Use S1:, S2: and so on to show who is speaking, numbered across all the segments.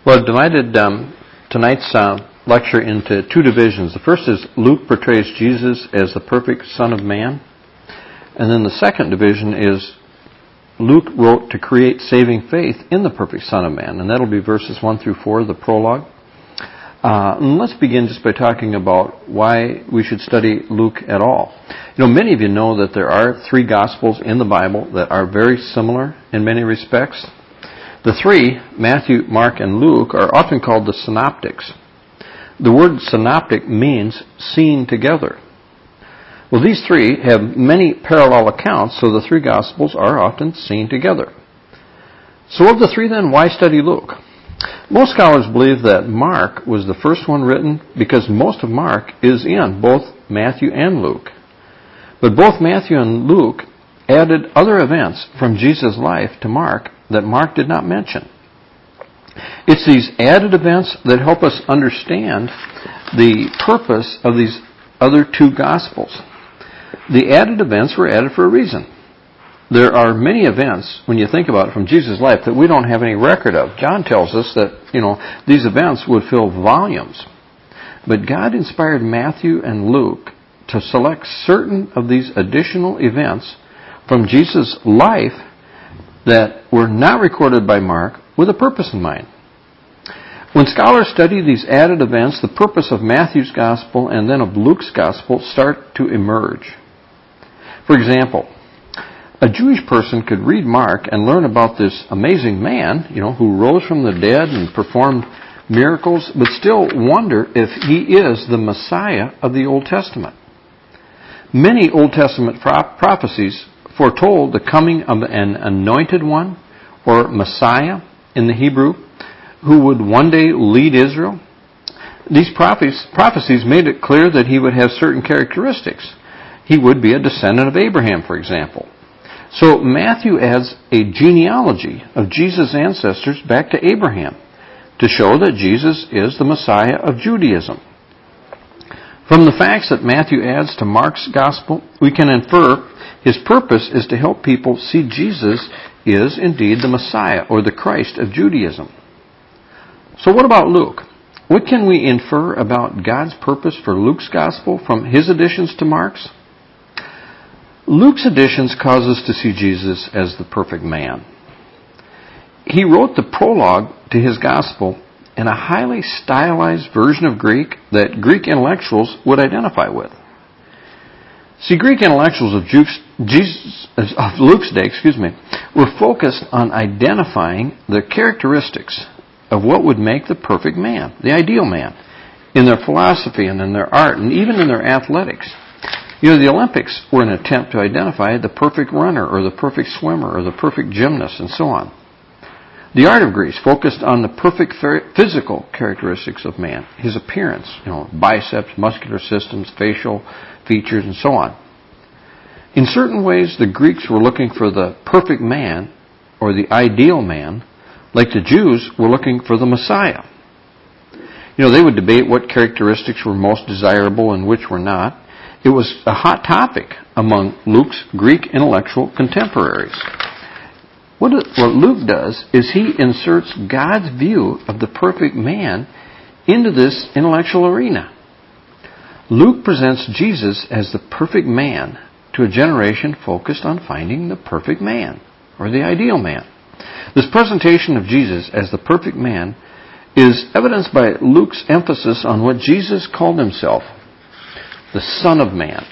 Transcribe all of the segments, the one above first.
S1: Well, I've divided tonight's lecture into two divisions. The first is Luke portrays Jesus as the perfect Son of Man. And then the second division is Luke wrote to create saving faith in the perfect Son of Man. And that'll be verses 1 through 4, the prologue. And let's begin just by talking about why we should study Luke at all. You know, many of you know that there are three Gospels in the Bible that are very similar in many respects. The three, Matthew, Mark, and Luke, are often called the synoptics. The word synoptic means seen together. Well, these three have many parallel accounts, so the three Gospels are often seen together. So of the three then, why study Luke? Most scholars believe that Mark was the first one written because most of Mark is in both Matthew and Luke. But both Matthew and Luke added other events from Jesus' life to Mark that Mark did not mention. It's these added events that help us understand the purpose of these other two Gospels. The added events were added for a reason. There are many events, when you think about it, from Jesus' life that we don't have any record of. John tells us that, these events would fill volumes. But God inspired Matthew and Luke to select certain of these additional events from Jesus' life that were not recorded by Mark with a purpose in mind. When scholars study these added events, the purpose of Matthew's Gospel and then of Luke's Gospel start to emerge. For example, a Jewish person could read Mark and learn about this amazing man, who rose from the dead and performed miracles, but still wonder if he is the Messiah of the Old Testament. Many Old Testament prophecies foretold the coming of an anointed one, or Messiah in the Hebrew, who would one day lead Israel. These prophecies made it clear that he would have certain characteristics. He would be a descendant of Abraham, for example. So Matthew adds a genealogy of Jesus' ancestors back to Abraham to show that Jesus is the Messiah of Judaism. From the facts that Matthew adds to Mark's Gospel, we can infer his purpose is to help people see Jesus is indeed the Messiah or the Christ of Judaism. So what about Luke? What can we infer about God's purpose for Luke's Gospel from his additions to Mark's? Luke's additions cause us to see Jesus as the perfect man. He wrote the prologue to his Gospel in a highly stylized version of Greek that Greek intellectuals would identify with. See, Greek intellectuals of Luke's day, were focused on identifying the characteristics of what would make the perfect man, the ideal man, in their philosophy and in their art and even in their athletics. The Olympics were an attempt to identify the perfect runner or the perfect swimmer or the perfect gymnast and so on. The art of Greece focused on the perfect physical characteristics of man, his appearance, biceps, muscular systems, facial features, and so on. In certain ways, the Greeks were looking for the perfect man or the ideal man, like the Jews were looking for the Messiah. They would debate what characteristics were most desirable and which were not. It was a hot topic among Luke's Greek intellectual contemporaries. What Luke does is he inserts God's view of the perfect man into this intellectual arena. Luke presents Jesus as the perfect man to a generation focused on finding the perfect man, or the ideal man. This presentation of Jesus as the perfect man is evidenced by Luke's emphasis on what Jesus called himself, the Son of Man.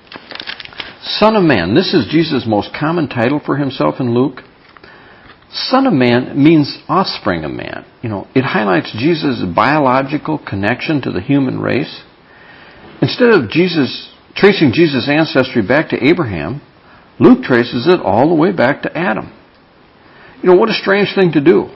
S1: Son of Man, this is Jesus' most common title for himself in Luke. Son of Man means offspring of man. It highlights Jesus' biological connection to the human race. Instead of tracing Jesus' ancestry back to Abraham, Luke traces it all the way back to Adam. What a strange thing to do.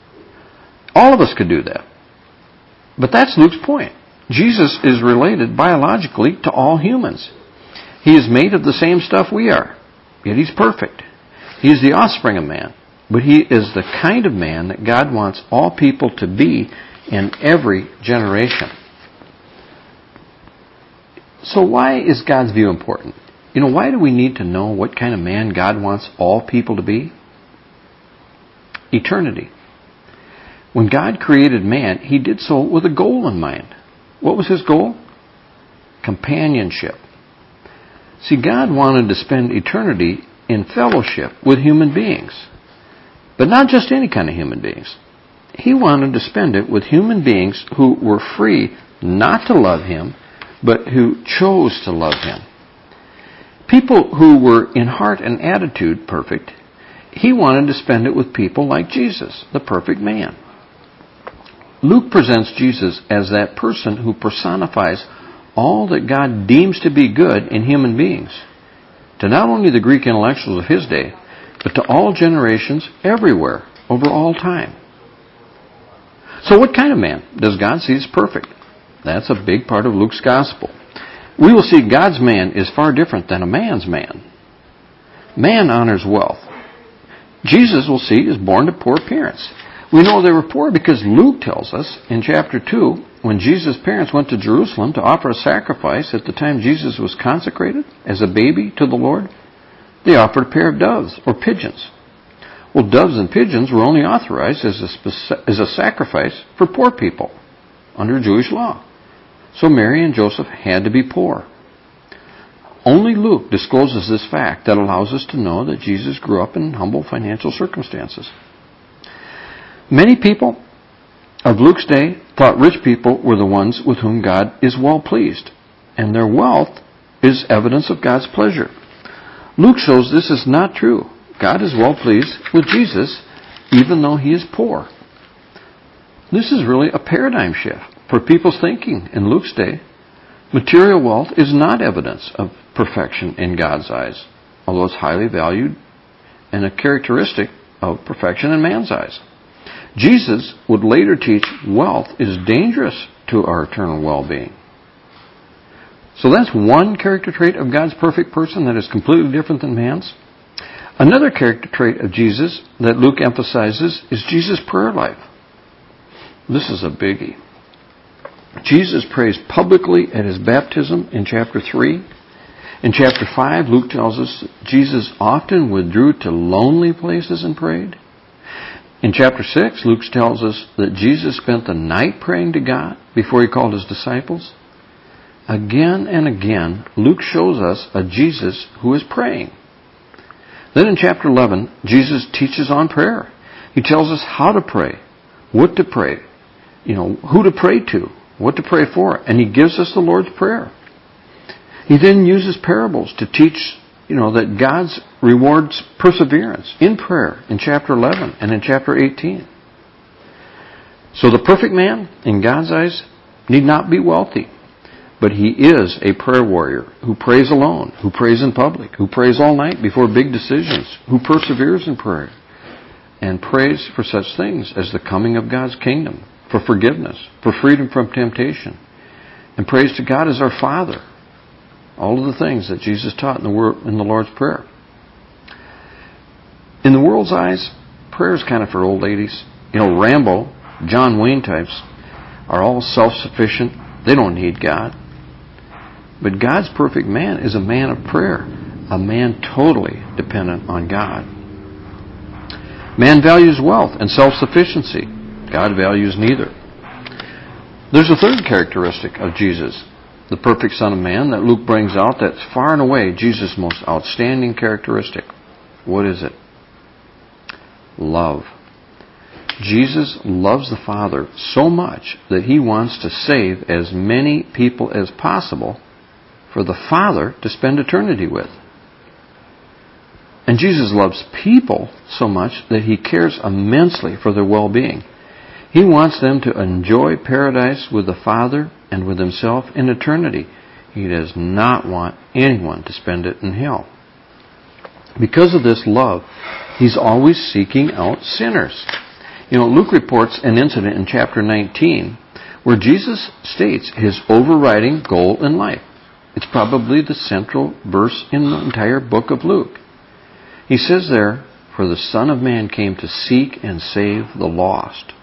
S1: All of us could do that. But that's Luke's point. Jesus is related biologically to all humans. He is made of the same stuff we are, yet he's perfect. He is the offspring of man, but he is the kind of man that God wants all people to be in every generation. So why is God's view important? Why do we need to know what kind of man God wants all people to be? Eternity. When God created man, He did so with a goal in mind. What was His goal? Companionship. See, God wanted to spend eternity in fellowship with human beings. But not just any kind of human beings. He wanted to spend it with human beings who were free not to love Him, but who chose to love Him. People who were in heart and attitude perfect. He wanted to spend it with people like Jesus, the perfect man. Luke presents Jesus as that person who personifies all that God deems to be good in human beings, to not only the Greek intellectuals of his day, but to all generations everywhere, over all time. So what kind of man does God see as perfect? That's a big part of Luke's gospel. We will see God's man is far different than a man's man. Man honors wealth. Jesus, we'll see, is born to poor parents. We know they were poor because Luke tells us in chapter 2, when Jesus' parents went to Jerusalem to offer a sacrifice at the time Jesus was consecrated as a baby to the Lord, they offered a pair of doves or pigeons. Well, doves and pigeons were only authorized as a sacrifice for poor people under Jewish law. So Mary and Joseph had to be poor. Only Luke discloses this fact that allows us to know that Jesus grew up in humble financial circumstances. Many people of Luke's day thought rich people were the ones with whom God is well pleased, and their wealth is evidence of God's pleasure. Luke shows this is not true. God is well pleased with Jesus, even though He is poor. This is really a paradigm shift for people's thinking in Luke's day. Material wealth is not evidence of perfection in God's eyes, although it's highly valued and a characteristic of perfection in man's eyes. Jesus would later teach wealth is dangerous to our eternal well-being. So that's one character trait of God's perfect person that is completely different than man's. Another character trait of Jesus that Luke emphasizes is Jesus' prayer life. This is a biggie. Jesus prays publicly at His baptism in chapter 3. In chapter 5, Luke tells us that Jesus often withdrew to lonely places and prayed. In chapter 6, Luke tells us that Jesus spent the night praying to God before He called His disciples. Again and again, Luke shows us a Jesus who is praying. Then in chapter 11, Jesus teaches on prayer. He tells us how to pray, what to pray, who to pray to, what to pray for, and He gives us the Lord's Prayer. He then uses parables to teach that God rewards perseverance in prayer in chapter 11 and in chapter 18. So the perfect man, in God's eyes, need not be wealthy, but he is a prayer warrior who prays alone, who prays in public, who prays all night before big decisions, who perseveres in prayer, and prays for such things as the coming of God's kingdom, for forgiveness, for freedom from temptation, and prays to God as our Father. All of the things that Jesus taught in the Lord's Prayer. In the world's eyes, prayer is kind of for old ladies. Rambo, John Wayne types are all self-sufficient. They don't need God. But God's perfect man is a man of prayer, a man totally dependent on God. Man values wealth and self-sufficiency. God values neither. There's a third characteristic of Jesus, the perfect Son of Man, that Luke brings out that's far and away Jesus' most outstanding characteristic. What is it? Love. Jesus loves the Father so much that He wants to save as many people as possible for the Father to spend eternity with. And Jesus loves people so much that He cares immensely for their well-being. He wants them to enjoy paradise with the Father and with Himself in eternity. He does not want anyone to spend it in hell. Because of this love, He's always seeking out sinners. Luke reports an incident in chapter 19 where Jesus states His overriding goal in life. It's probably the central verse in the entire book of Luke. He says there, "For the Son of Man came to seek and save the lost."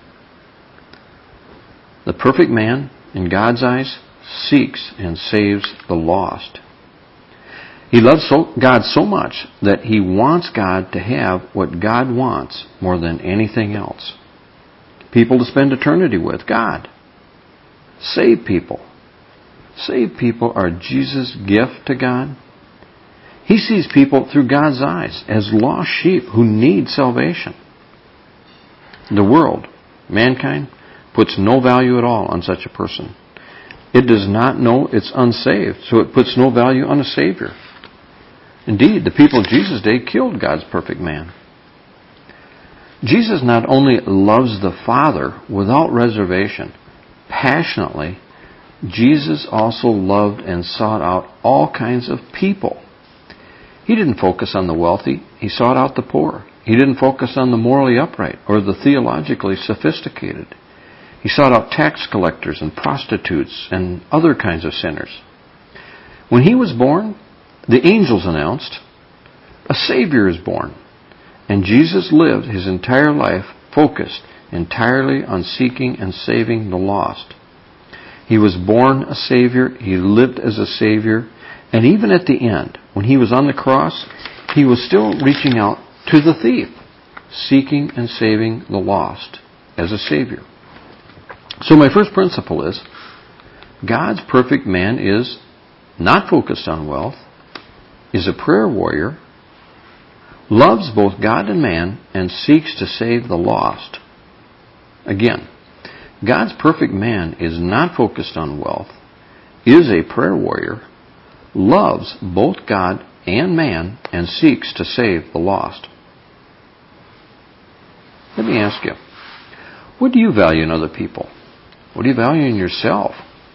S1: The perfect man, in God's eyes, seeks and saves the lost. He loves God so much that He wants God to have what God wants more than anything else. people to spend eternity with, God. Saved people. Saved people are Jesus' gift to God. He sees people through God's eyes as lost sheep who need salvation. The world, mankind, puts no value at all on such a person. It does not know it's unsaved, so it puts no value on a Savior. Indeed, the people of Jesus' day killed God's perfect man. Jesus not only loves the Father without reservation, passionately, Jesus also loved and sought out all kinds of people. He didn't focus on the wealthy. He sought out the poor. He didn't focus on the morally upright or the theologically sophisticated. He sought out tax collectors and prostitutes and other kinds of sinners. When he was born, the angels announced, a Savior is born. And Jesus lived his entire life focused entirely on seeking and saving the lost. He was born a Savior. He lived as a Savior. And even at the end, when he was on the cross, he was still reaching out to the thief, seeking and saving the lost as a Savior. So my first principle is, God's perfect man is not focused on wealth, is a prayer warrior, loves both God and man, and seeks to save the lost. Again, God's perfect man is not focused on wealth, is a prayer warrior, loves both God and man, and seeks to save the lost. Let me ask you, what do you value in other people? What do you value in yourself?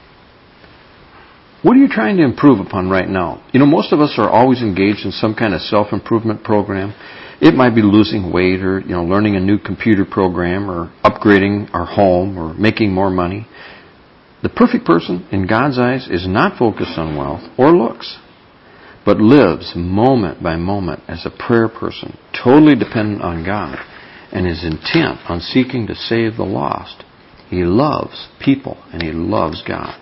S1: What are you trying to improve upon right now? Most of us are always engaged in some kind of self-improvement program. It might be losing weight or, learning a new computer program or upgrading our home or making more money. The perfect person in God's eyes is not focused on wealth or looks, but lives moment by moment as a prayer person, totally dependent on God, and is intent on seeking to save the lost. He loves people and he loves God.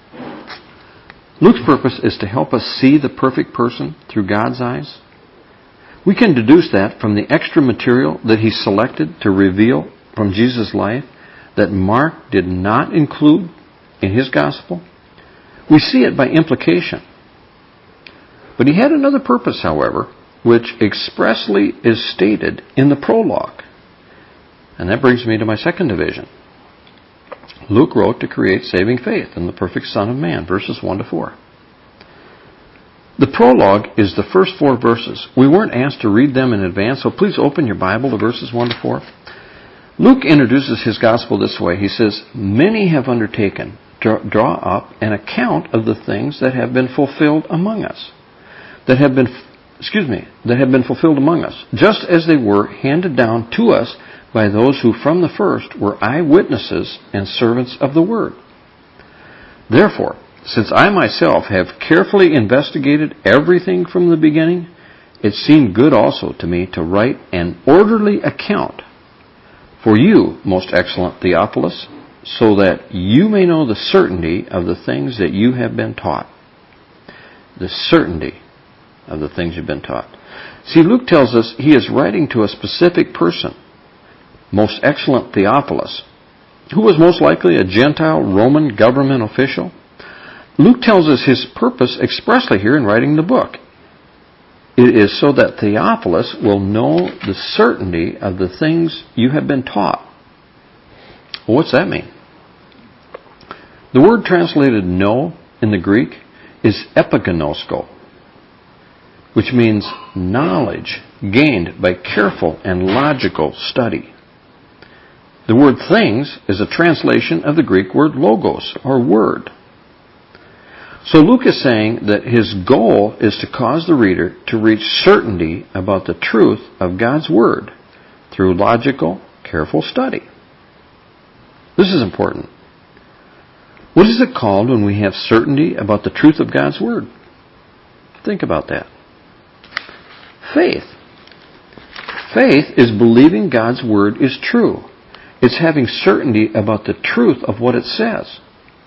S1: Luke's purpose is to help us see the perfect person through God's eyes. We can deduce that from the extra material that he selected to reveal from Jesus' life that Mark did not include in his gospel. We see it by implication. But he had another purpose, however, which expressly is stated in the prologue. And that brings me to my second division. Luke wrote to create saving faith in the perfect Son of Man, verses 1 to 4. The prologue is the first 4 verses. We weren't asked to read them in advance, so please open your Bible to verses 1 to 4. Luke introduces his gospel this way. He says, many have undertaken to draw up an account of the things that have been fulfilled among us. That have been fulfilled among us, just as they were handed down to us by those who from the first were eyewitnesses and servants of the word. Therefore, since I myself have carefully investigated everything from the beginning, it seemed good also to me to write an orderly account for you, most excellent Theophilus, so that you may know the certainty of the things that you have been taught. The certainty of the things you've been taught. See, Luke tells us he is writing to a specific person, most excellent Theophilus, who was most likely a Gentile Roman government official. Luke tells us his purpose expressly here in writing the book. It is so that Theophilus will know the certainty of the things you have been taught. Well, what's that mean? The word translated know in the Greek is epignosko, which means knowledge gained by careful and logical study. The word things is a translation of the Greek word logos, or word. So Luke is saying that his goal is to cause the reader to reach certainty about the truth of God's word through logical, careful study. This is important. What is it called when we have certainty about the truth of God's word? Think about that. Faith. Faith is believing God's word is true. It's having certainty about the truth of what it says.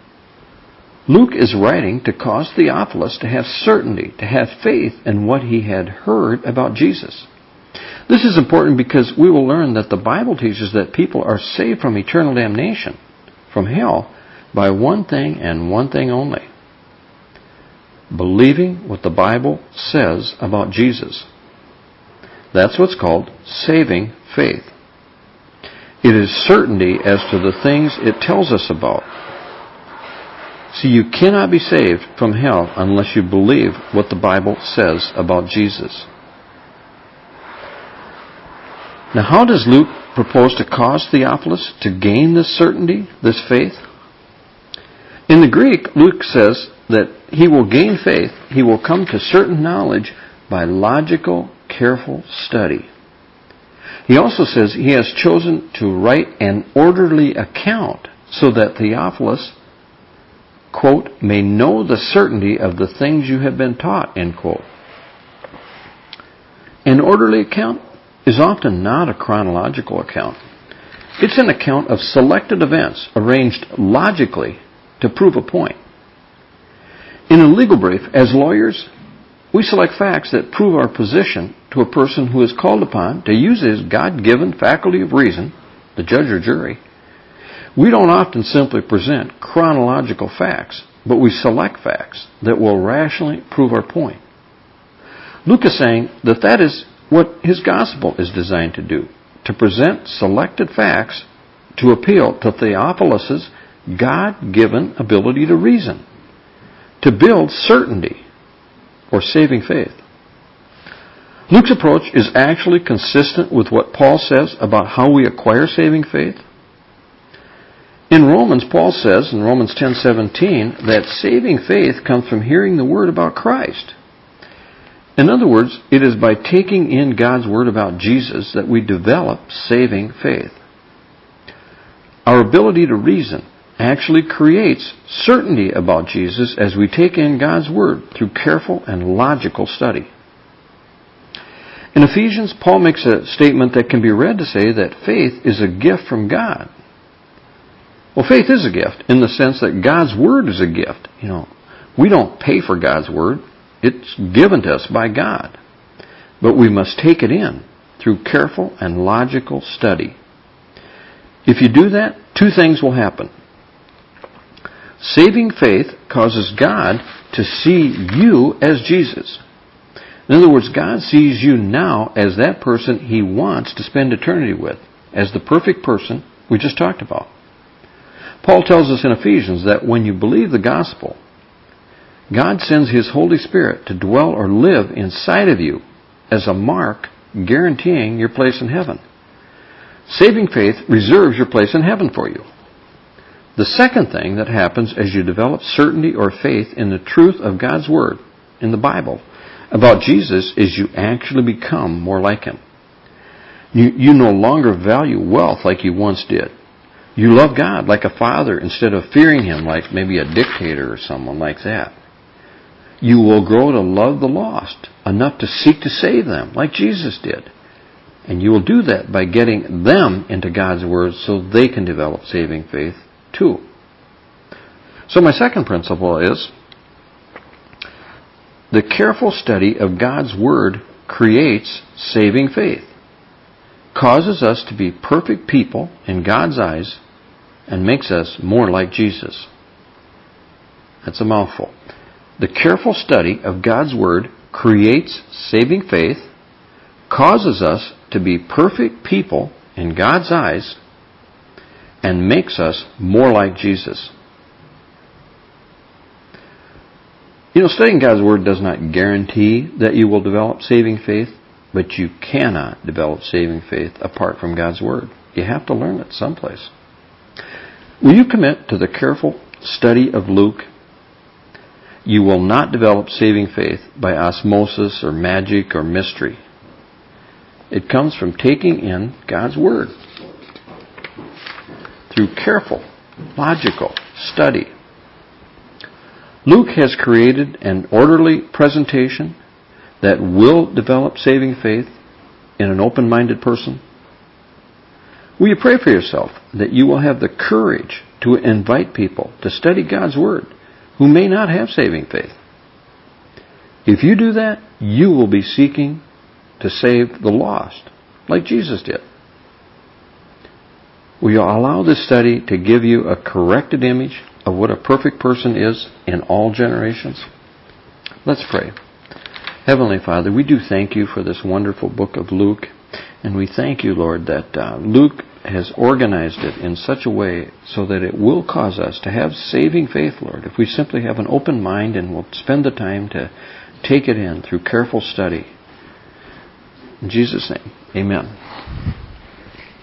S1: Luke is writing to cause Theophilus to have certainty, to have faith in what he had heard about Jesus. This is important because we will learn that the Bible teaches that people are saved from eternal damnation, from hell, by one thing and one thing only: believing what the Bible says about Jesus. That's what's called saving faith. It is certainty as to the things it tells us about. See, you cannot be saved from hell unless you believe what the Bible says about Jesus. Now, how does Luke propose to cause Theophilus to gain this certainty, this faith? In the Greek, Luke says that he will gain faith, he will come to certain knowledge by logical, careful study. He also says he has chosen to write an orderly account so that Theophilus, quote, may know the certainty of the things you have been taught, end quote. An orderly account is often not a chronological account. It's an account of selected events arranged logically to prove a point. In a legal brief, as lawyers, we select facts that prove our position to a person who is called upon to use his God-given faculty of reason, the judge or jury. We don't often simply present chronological facts, but we select facts that will rationally prove our point. Luke is saying that that is what his gospel is designed to do, to present selected facts to appeal to Theophilus' God-given ability to reason, to build certainty or saving faith. Luke's approach is actually consistent with what Paul says about how we acquire saving faith. In Romans, Paul says in Romans 10:17 that saving faith comes from hearing the word about Christ. In other words, it is by taking in God's word about Jesus that we develop saving faith. Our ability to reason actually creates certainty about Jesus as we take in God's word through careful and logical study. In Ephesians, Paul makes a statement that can be read to say that faith is a gift from God. Well, faith is a gift in the sense that God's word is a gift. We don't pay for God's word. It's given to us by God. But we must take it in through careful and logical study. If you do that, two things will happen. Saving faith causes God to see you as Jesus. In other words, God sees you now as that person He wants to spend eternity with, as the perfect person we just talked about. Paul tells us in Ephesians that when you believe the gospel, God sends His Holy Spirit to dwell or live inside of you as a mark guaranteeing your place in heaven. Saving faith reserves your place in heaven for you. The second thing that happens as you develop certainty or faith in the truth of God's Word, in the Bible, about Jesus is you actually become more like Him. You no longer value wealth like you once did. You love God like a father instead of fearing Him like maybe a dictator or someone like that. You will grow to love the lost enough to seek to save them like Jesus did. And you will do that by getting them into God's Word so they can develop saving faith too. So my second principle is the careful study of God's Word creates saving faith, causes us to be perfect people in God's eyes, and makes us more like Jesus. That's a mouthful. The careful study of God's Word creates saving faith, causes us to be perfect people in God's eyes, and makes us more like Jesus. Studying God's Word does not guarantee that you will develop saving faith, but you cannot develop saving faith apart from God's Word. You have to learn it someplace. Will you commit to the careful study of Luke? You will not develop saving faith by osmosis or magic or mystery. It comes from taking in God's Word through careful, logical study. Luke has created an orderly presentation that will develop saving faith in an open-minded person. Will you pray for yourself that you will have the courage to invite people to study God's Word who may not have saving faith? If you do that, you will be seeking to save the lost, like Jesus did. Will you allow this study to give you a corrected image of what a perfect person is in all generations? Let's pray. Heavenly Father, we do thank you for this wonderful book of Luke, and we thank you, Lord, that Luke has organized it in such a way so that it will cause us to have saving faith, Lord, if we simply have an open mind and will spend the time to take it in through careful study. In Jesus' name, amen.